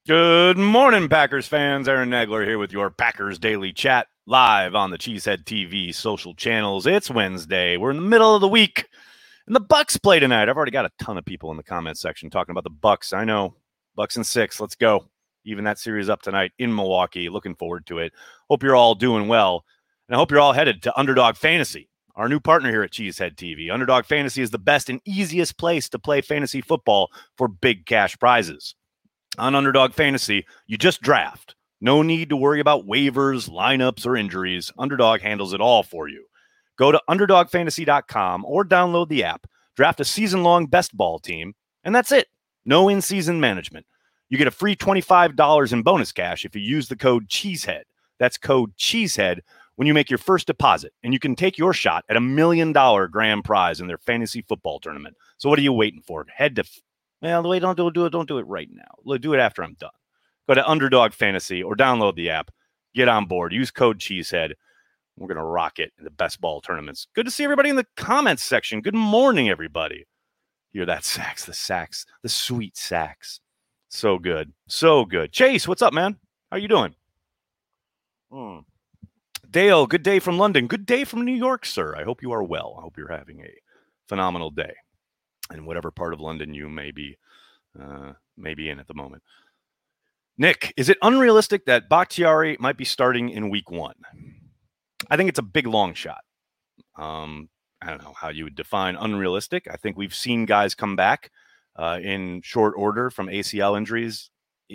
Good morning, Packers fans. Aaron Nagler here with your Packers Daily Chat live on the Cheesehead TV social channels. It's Wednesday. We're in the middle of the week, and the Bucks play tonight. I've already got a ton of people in the comment section talking about the Bucks. I know, Bucks and 6. Let's go. Even that series up tonight in Milwaukee. Looking forward to it. Hope you're all doing well, and I hope you're all headed to Underdog Fantasy, our new partner here at Cheesehead TV. Underdog Fantasy is the best and easiest place to play fantasy football for big cash prizes. On Underdog Fantasy, you just draft. No need to worry about waivers, lineups, or injuries. Underdog handles it all for you. Go to UnderdogFantasy.com or download the app. Draft a season-long best ball team, and that's it. No in-season management. You get a free $25 in bonus cash if you use the code CHEESEHEAD. That's code CHEESEHEAD when you make your first deposit, and you can take your shot at $1 million grand prize in their fantasy football tournament. So what are you waiting for? Head to don't do it right now. Do it after I'm done. Go to Underdog Fantasy or download the app. Get on board. Use code Cheesehead. We're going to rock it in the best ball tournaments. Good to see everybody in the comments section. Good morning, everybody. Hear that sax, the sweet sax. So good. So good. Chase, what's up, man? How you doing? Dale, good day from London. Good day from New York, sir. I hope you are well. I hope you're having a phenomenal day in whatever part of London you may be in at the moment. Nick, is it unrealistic that Bakhtiari might be starting in week 1? I think it's a big long shot. I don't know how you would define unrealistic. I think we've seen guys come back in short order from ACL injuries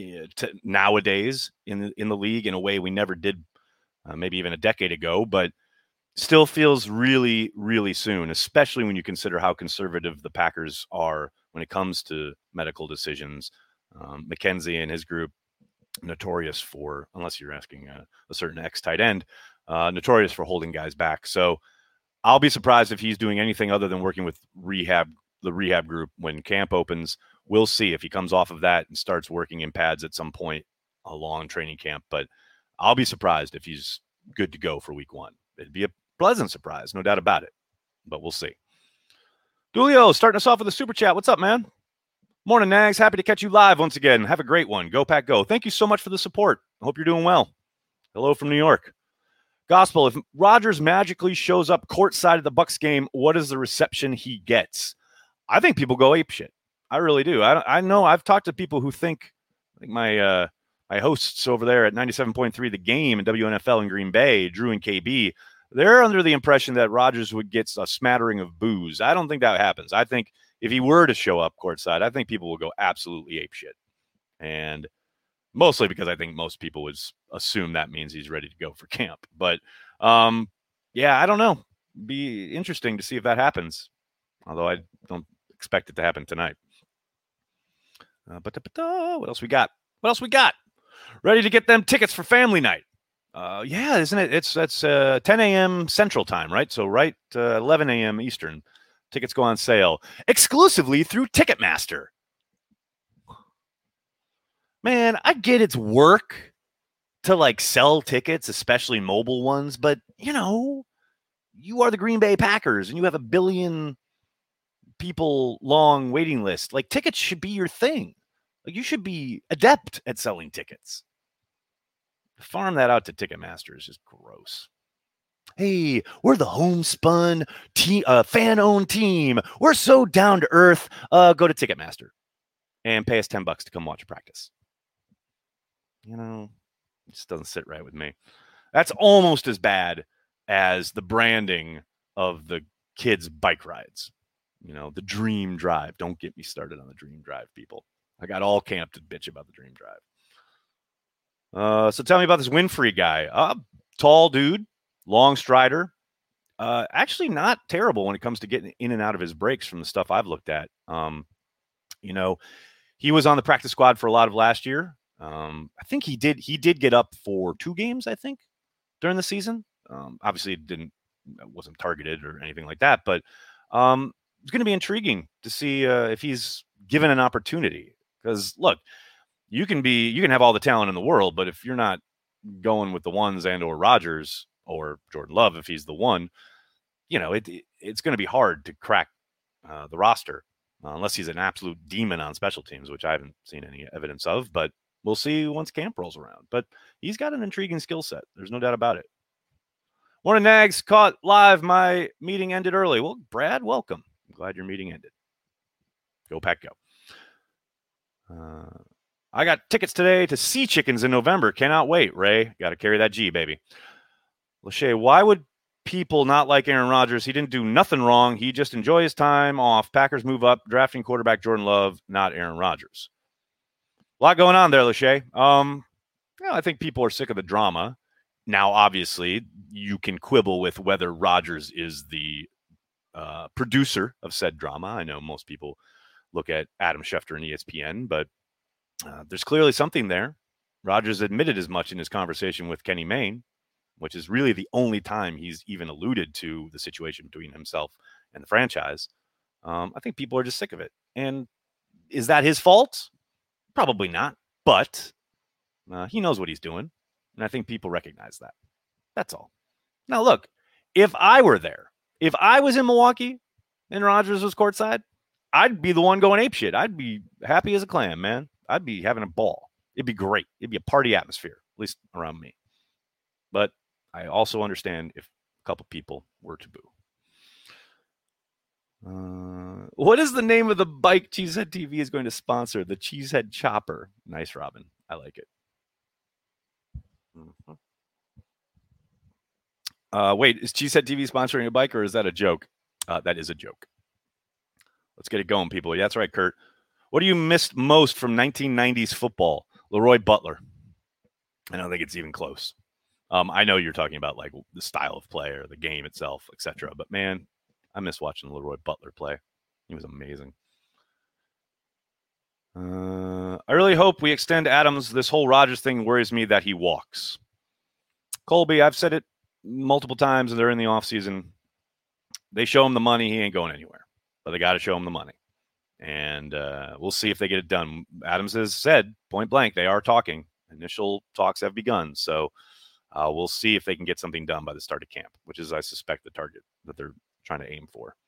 nowadays in the league in a way we never did maybe even a decade ago, but still feels really, really soon, especially when you consider how conservative the Packers are when it comes to medical decisions. McKenzie and his group, notorious for, unless you're asking a certain ex-tight end, notorious for holding guys back. So I'll be surprised if he's doing anything other than working with the rehab group when camp opens. We'll see if he comes off of that and starts working in pads at some point along training camp. But I'll be surprised if he's good to go for week 1. It'd be a pleasant surprise, no doubt about it. But we'll see. Dulio, starting us off with a super chat. What's up, man? Morning, Nags. Happy to catch you live once again. Have a great one. Go, Pack, go. Thank you so much for the support. I hope you're doing well. Hello from New York. Gospel, if Rodgers magically shows up courtside at the Bucks game, what is the reception he gets? I think people go apeshit. I really do. I know I've talked to people who think, I think my hosts over there at 97.3 The Game and WNFL in Green Bay, Drew and KB, they're under the impression that Rodgers would get a smattering of boos. I don't think that happens. I think if he were to show up courtside, I think people will go absolutely apeshit. And mostly because I think most people would assume that means he's ready to go for camp. But, yeah, I don't know. Be interesting to see if that happens. Although I don't expect it to happen tonight. What else we got? Ready to get them tickets for family night. Yeah, isn't it? That's 10 a.m. Central Time, right? So 11 a.m. Eastern. Tickets go on sale exclusively through Ticketmaster. Man, I get it's work to sell tickets, especially mobile ones, but you are the Green Bay Packers and you have a billion people long waiting list. Tickets should be your thing. You should be adept at selling tickets. Farm that out to Ticketmaster is just gross. Hey, we're the homespun fan-owned team. We're so down to earth. Go to Ticketmaster and pay us $10 to come watch a practice. It just doesn't sit right with me. That's almost as bad as the branding of the kids' bike rides. The Dream Drive. Don't get me started on the Dream Drive, people. I got all camp to bitch about the Dream Drive. So tell me about this Winfrey guy. Tall dude, long strider. Actually not terrible when it comes to getting in and out of his breaks from the stuff I've looked at. He was on the practice squad for a lot of last year. I think he did get up for 2 games, I think, during the season. Obviously it wasn't targeted or anything like that, but it's going to be intriguing to see if he's given an opportunity. Because look, you can have all the talent in the world, but if you're not going with the ones and or Rodgers or Jordan Love, if he's the one, it's going to be hard to crack the roster unless he's an absolute demon on special teams, which I haven't seen any evidence of. But We'll see once camp rolls around. But he's got an intriguing skill set. There's no doubt about it. Morning, Nags. Caught live. My meeting ended early. Well, Brad, welcome. I'm glad your meeting ended. Go Pack, go. I got tickets today to Sea Chickens in November. Cannot wait, Ray. Got to carry that G, baby. Lachey, why would people not like Aaron Rodgers? He didn't do nothing wrong. He just enjoy his time off. Packers move up, drafting quarterback Jordan Love, not Aaron Rodgers. A lot going on there, Lachey. I think people are sick of the drama. Now, obviously, you can quibble with whether Rodgers is the producer of said drama. I know most people look at Adam Schefter and ESPN, but there's clearly something there. Rodgers admitted as much in his conversation with Kenny Mayne, which is really the only time he's even alluded to the situation between himself and the franchise. I think people are just sick of it. And is that his fault? Probably not, but he knows what he's doing. And I think people recognize that. That's all. Now, look, if I were there, if I was in Milwaukee and Rodgers was courtside, I'd be the one going apeshit. I'd be happy as a clam, man. I'd be having a ball. It'd be great. It'd be a party atmosphere, at least around me. But I also understand if a couple people were to boo. What is the name of the bike Cheesehead TV is going to sponsor? The Cheesehead Chopper. Nice, Robin. I like it. Wait, is Cheesehead TV sponsoring a bike or is that a joke? That is a joke. Let's get it going, people. Yeah, that's right, Kurt. What do you miss most from 1990s football? Leroy Butler. I don't think it's even close. I know you're talking about like the style of play or the game itself, etc. But man, I miss watching Leroy Butler play. He was amazing. I really hope we extend Adams. This whole Rodgers thing worries me that he walks. Colby, I've said it multiple times, and they're in the offseason. They show him the money, he ain't going anywhere. But they got to show him the money. And we'll see if they get it done. Adams has said, point blank, they are talking. Initial talks have begun. So we'll see if they can get something done by the start of camp, which is, I suspect, the target that they're trying to aim for.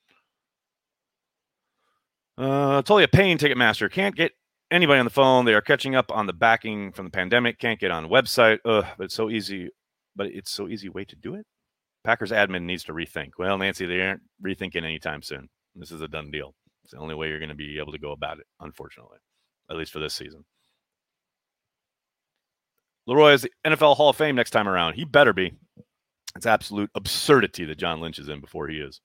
Totally a pain, Ticketmaster. Can't get anybody on the phone. They are catching up on the backing from the pandemic. Can't get on the website. But it's so easy. But it's so easy way to do it. Packers admin needs to rethink. Well, Nancy, they aren't rethinking anytime soon. This is a done deal. It's the only way you're going to be able to go about it, unfortunately, at least for this season. Leroy is the NFL Hall of Fame next time around. He better be. It's absolute absurdity that John Lynch is in before he is.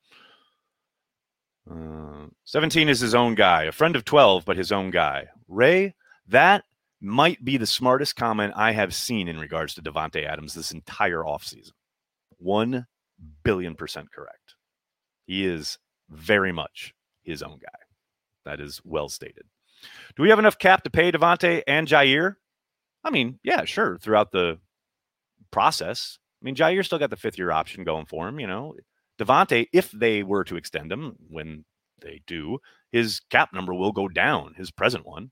17 is his own guy. A friend of 12, but his own guy. Ray, that might be the smartest comment I have seen in regards to Davante Adams this entire offseason. 1 billion % correct. He is very much his own guy. That is well stated. Do we have enough cap to pay Davante and Jair? I mean, yeah, sure. Throughout the process. I mean, Jair still got the 5th-year option going for him, you know. Davante, if they were to extend him, when they do, his cap number will go down, his present one.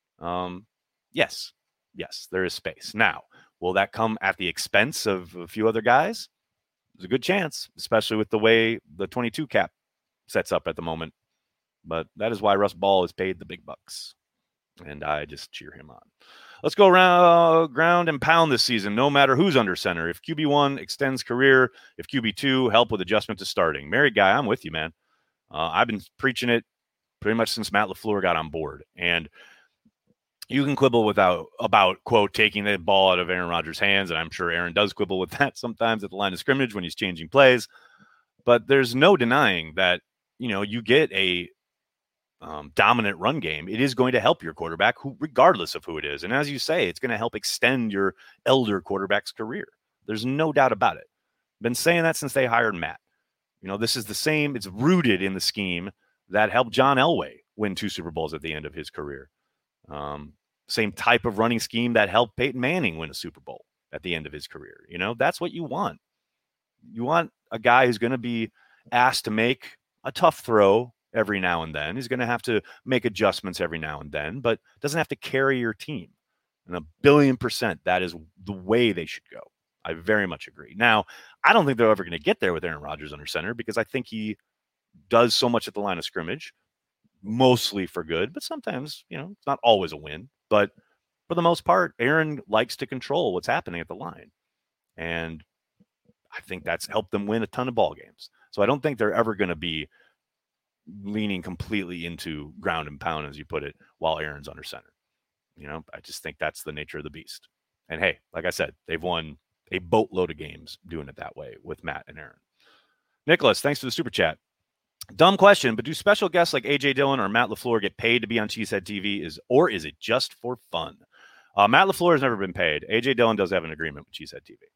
Yes, there is space. Now, will that come at the expense of a few other guys? There's a good chance, especially with the way the 22 cap sets up at the moment. But that is why Russ Ball is paid the big bucks. And I just cheer him on. Let's go around ground and pound this season, no matter who's under center. If QB1 extends career, if QB2 help with adjustment to starting. Married guy, I'm with you, man. I've been preaching it pretty much since Matt LaFleur got on board. And you can quibble about, quote, taking the ball out of Aaron Rodgers' hands. And I'm sure Aaron does quibble with that sometimes at the line of scrimmage when he's changing plays. But there's no denying that, you know, you get a dominant run game. It is going to help your quarterback, regardless of who it is. And as you say, it's going to help extend your elder quarterback's career. There's no doubt about it. Been saying that since they hired Matt. You know, this is the same. It's rooted in the scheme that helped John Elway win 2 Super Bowls at the end of his career. Same type of running scheme that helped Peyton Manning win a Super Bowl at the end of his career. You know, that's what you want. You want a guy who's going to be asked to make a tough throw every now and then. He's going to have to make adjustments every now and then, but doesn't have to carry your team. And 1,000,000,000%, that is the way they should go. I very much agree. Now, I don't think they're ever going to get there with Aaron Rodgers under center because I think he does so much at the line of scrimmage, mostly for good, but sometimes, you know, it's not always a win. But for the most part, Aaron likes to control what's happening at the line. And I think that's helped them win a ton of ball games. So I don't think they're ever going to be leaning completely into ground and pound, as you put it, while Aaron's under center. I just think that's the nature of the beast. And hey, like I said, they've won a boatload of games doing it that way with Matt and Aaron. Nicholas, thanks for the super chat. Dumb question, but do special guests like AJ Dillon or Matt LaFleur get paid to be on Cheesehead TV, or is it just for fun? Matt LaFleur has never been paid. AJ Dillon does have an agreement with Cheesehead TV.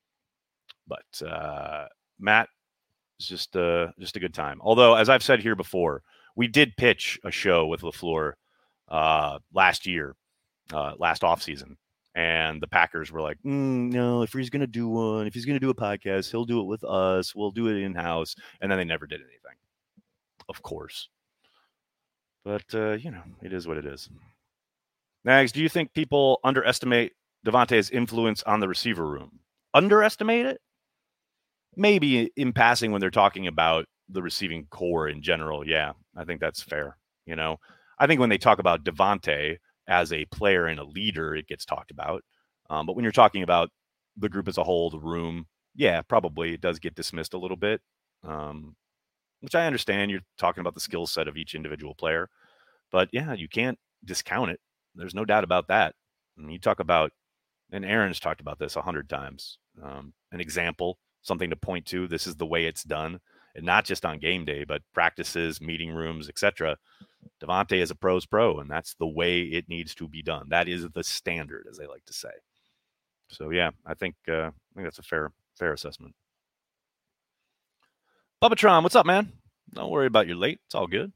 But Matt is just a good time. Although, as I've said here before, we did pitch a show with LaFleur last year, last offseason. And the Packers were like, no, if he's going to do one, if he's going to do a podcast, he'll do it with us. We'll do it in-house. And then they never did anything, of course. But, it is what it is. Nags, do you think people underestimate Davante's influence on the receiver room? Underestimate it? Maybe in passing when they're talking about the receiving core in general. Yeah, I think that's fair. I think when they talk about Davante as a player and a leader, it gets talked about. But when you're talking about the group as a whole, the room, yeah, probably it does get dismissed a little bit, which I understand. You're talking about the skill set of each individual player. But, yeah, you can't discount it. There's no doubt about that. And you talk about, and Aaron's talked about this 100 times, an example, something to point to. This is the way it's done. And not just on game day, but practices, meeting rooms, etc. Davante is a pro's pro, and that's the way it needs to be done. That is the standard, as they like to say. So, yeah, I think that's a fair assessment. Bubbatron, what's up, man? Don't worry about your late. It's all good.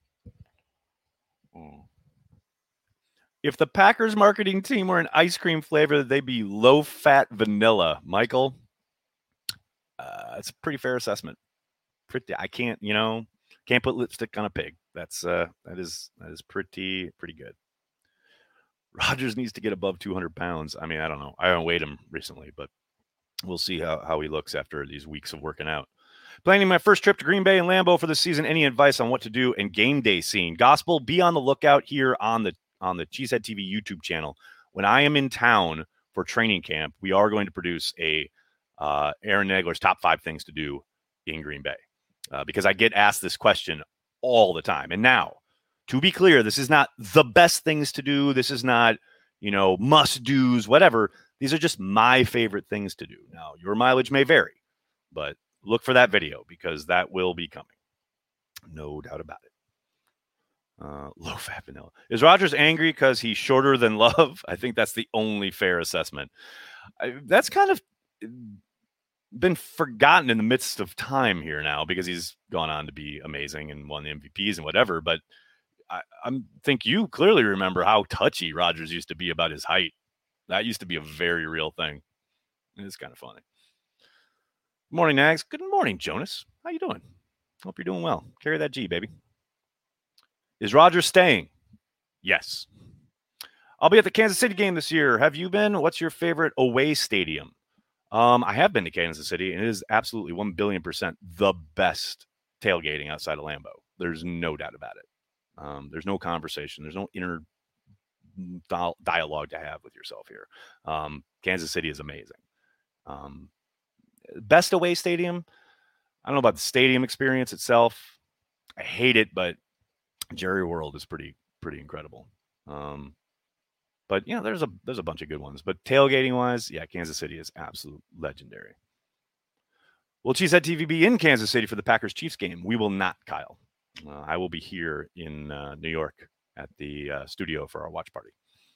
If the Packers marketing team were an ice cream flavor, they'd be low-fat vanilla. Michael, it's a pretty fair assessment. I can't put lipstick on a pig. That is pretty good. Rodgers needs to get above 200 pounds. I mean, I don't know. I haven't weighed him recently, but we'll see how he looks after these weeks of working out. Planning my first trip to Green Bay and Lambeau for the season. Any advice on what to do in game day scene? Gospel, be on the lookout here on the Cheesehead TV YouTube channel. When I am in town for training camp, we are going to produce a Aaron Nagler's top 5 things to do in Green Bay. Because I get asked this question all the time. And now, to be clear, this is not the best things to do. This is not, must-dos, whatever. These are just my favorite things to do. Now, your mileage may vary, but look for that video because that will be coming. No doubt about it. Low-fat vanilla. Is Rodgers angry because he's shorter than Love? I think that's the only fair assessment. That's kind of been forgotten in the midst of time here now because he's gone on to be amazing and won the MVPs and whatever. But I think you clearly remember how touchy Rodgers used to be about his height. That used to be a very real thing. It's kind of funny. Good morning, Nags. Good morning, Jonas. How you doing? Hope you're doing well. Carry that G, baby. Is Rodgers staying? Yes. I'll be at the Kansas City game this year. Have you been? What's your favorite away stadium? I have been to Kansas City, and it is absolutely 1,000,000,000% the best tailgating outside of Lambeau. There's no doubt about it. There's no conversation. There's no inner dialogue to have with yourself here. Kansas City is amazing. Best away stadium? I don't know about the stadium experience itself. I hate it, but Jerry World is pretty incredible. But there's a bunch of good ones. But tailgating wise, yeah, Kansas City is absolute legendary. Will Cheesehead TV be in Kansas City for the Packers Chiefs game? We will not, Kyle. I will be here in New York at the studio for our watch party.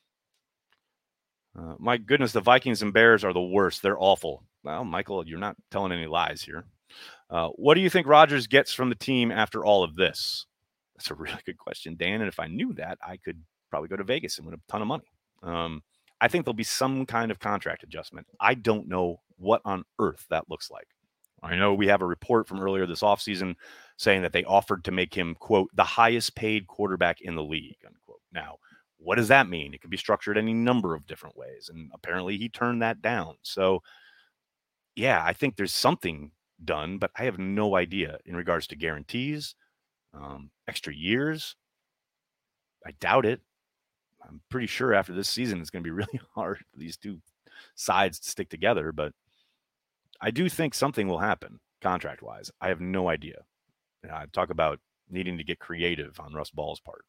My goodness, the Vikings and Bears are the worst. They're awful. Well, Michael, you're not telling any lies here. What do you think Rodgers gets from the team after all of this? That's a really good question, Dan. And if I knew that, I could probably go to Vegas and win a ton of money. I think there'll be some kind of contract adjustment. I don't know what on earth that looks like. I know we have a report from earlier this offseason saying that they offered to make him, quote, the highest paid quarterback in the league, unquote. Now, what does that mean? It could be structured any number of different ways. And apparently he turned that down. So, yeah, I think there's something done, but I have no idea in regards to guarantees, extra years. I doubt it. I'm pretty sure after this season, it's going to be really hard for these two sides to stick together. But I do think something will happen contract-wise. I have no idea. Talk about needing to get creative on Russ Ball's part.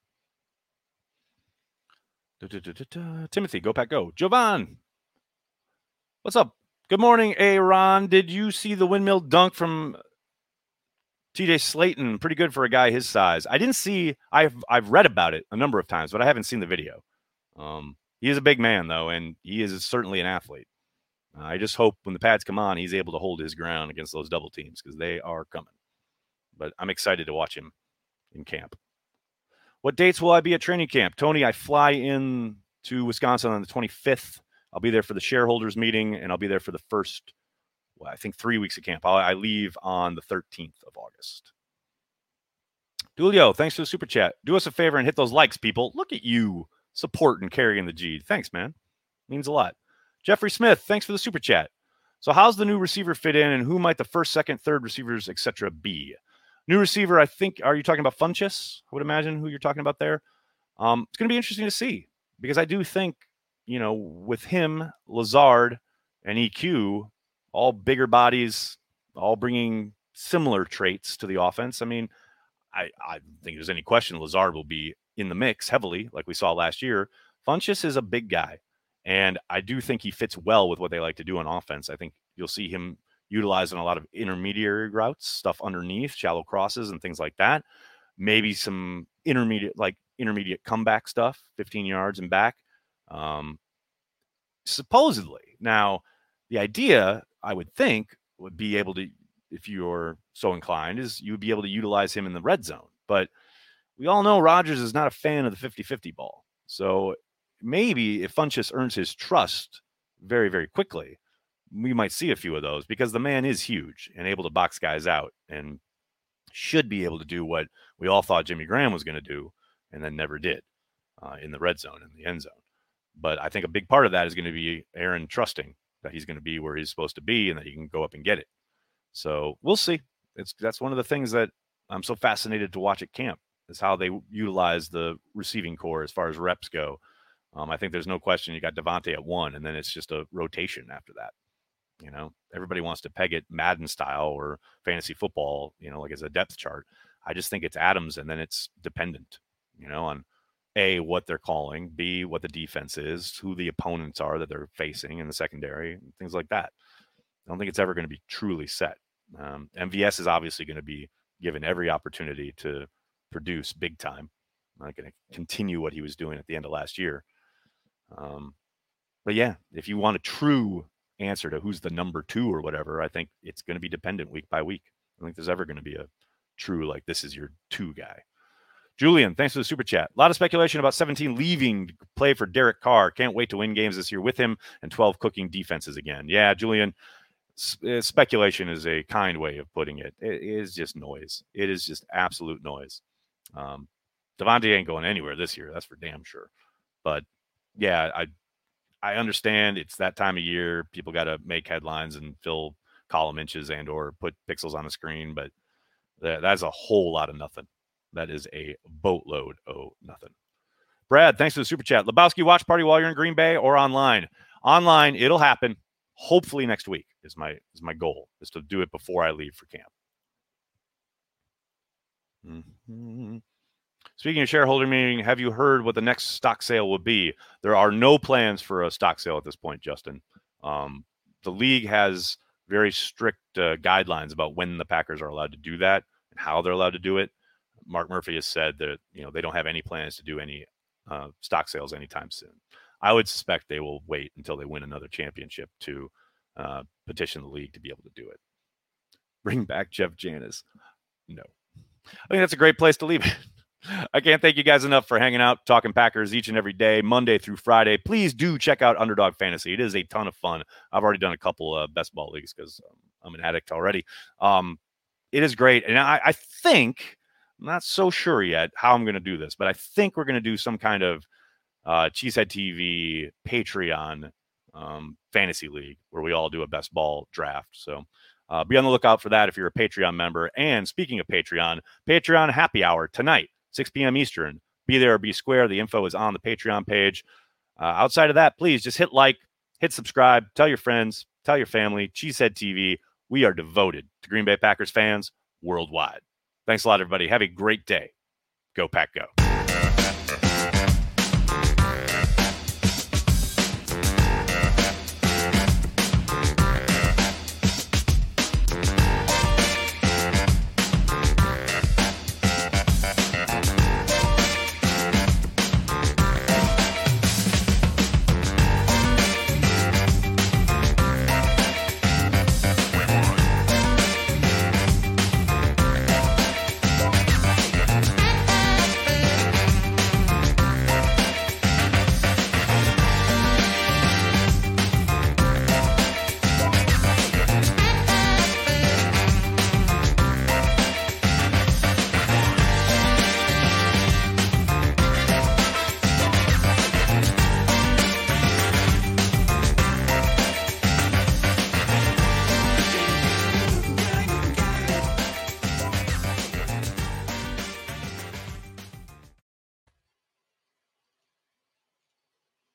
Timothy, go Pack Go. Jovan, what's up? Good morning, Aaron. Did you see the windmill dunk from TJ Slayton? Pretty good for a guy his size. I didn't see. I've read about it a number of times, but I haven't seen the video. He is a big man, though, and he is certainly an athlete. I just hope when the pads come on, he's able to hold his ground against those double teams because they are coming. But I'm excited to watch him in camp. What dates will I be at training camp? Tony, I fly in to Wisconsin on the 25th. I'll be there for the shareholders meeting, and I'll be there for the first, I think, 3 weeks of camp. I leave on the 13th of August. Dulio, thanks for the super chat. Do us a favor and hit those likes, people. Look at you supporting, carrying the G. Thanks, man. Means a lot. Jeffrey Smith, thanks for the super chat. So how's the new receiver fit in, and who might the first, second, third receivers, etc. be? New receiver, I think, are you talking about Funchess? I would imagine who you're talking about there. It's going to be interesting to see because I do think, with him, Lazard, and EQ, all bigger bodies, all bringing similar traits to the offense. I mean, I think there's any question Lazard will be in the mix heavily like we saw last year. Funchess is a big guy, and I do think he fits well with what they like to do on offense. I think you'll see him utilizing a lot of intermediary routes, stuff underneath, shallow crosses and things like that. Maybe some intermediate comeback stuff, 15 yards and back. Supposedly. Now, the idea, I would think, would be able to, if you're so inclined, is you would be able to utilize him in the red zone. But we all know Rodgers is not a fan of the 50-50 ball. So maybe if Funchess earns his trust very, very quickly, we might see a few of those because the man is huge and able to box guys out and should be able to do what we all thought Jimmy Graham was going to do and then never did in the red zone, in the end zone. But I think a big part of that is going to be Aaron trusting that he's going to be where he's supposed to be and that he can go up and get it. So we'll see. That's one of the things that I'm so fascinated to watch at camp is how they utilize the receiving core as far as reps go. I think there's no question you got Devontae at 1, and then it's just a rotation after that. Everybody wants to peg it Madden style or fantasy football, like as a depth chart. I just think it's Adams, and then it's dependent, on A, what they're calling, B, what the defense is, who the opponents are that they're facing in the secondary, things like that. I don't think it's ever going to be truly set. MVS is obviously going to be given every opportunity to produce big time. I'm not going to continue what he was doing at the end of last year. But yeah, if you want a true answer to who's the number 2 or whatever, I think it's going to be dependent week by week. I don't think there's ever going to be a true, like, this is your 2 guy. Julian, thanks for the super chat. A lot of speculation about 17 leaving to play for Derek Carr. Can't wait to win games this year with him and 12 cooking defenses again. Yeah, Julian, speculation is a kind way of putting it. It is just noise. It is just absolute noise. Devontae ain't going anywhere this year. That's for damn sure. But yeah, I understand it's that time of year. People got to make headlines and fill column inches and or put pixels on the screen, but that's a whole lot of nothing. That is a boatload of nothing. Brad, thanks for the super chat. Lebowski watch party while you're in Green Bay or online? Online, it'll happen. Hopefully next week is my goal, is to do it before I leave for camp. Mm-hmm. Speaking of shareholder meeting, have you heard what the next stock sale will be? There are no plans for a stock sale at this point, Justin. The league has very strict guidelines about when the Packers are allowed to do that and how they're allowed to do it. Mark Murphy has said that they don't have any plans to do any stock sales anytime soon. I would suspect they will wait until they win another championship to petition the league to be able to do it. Bring back Jeff Janis. No. I think that's a great place to leave it. I can't thank you guys enough for hanging out, talking Packers each and every day, Monday through Friday. Please do check out Underdog Fantasy. It is a ton of fun. I've already done a couple of best ball leagues because I'm an addict already. It is great. And I think, I'm not so sure yet how I'm going to do this, but I think we're going to do some kind of Cheesehead TV Patreon fantasy league where we all do a best ball draft. So be on the lookout for that if you're a Patreon member. And speaking of Patreon happy hour tonight, 6 p.m. Eastern, Be there or be square. The info is on the Patreon page. Outside of that, please just hit like, hit subscribe, tell your friends, tell your family. Cheesehead TV. We are devoted to Green Bay Packers fans worldwide. Thanks a lot, everybody. Have a great day. Go Pack Go.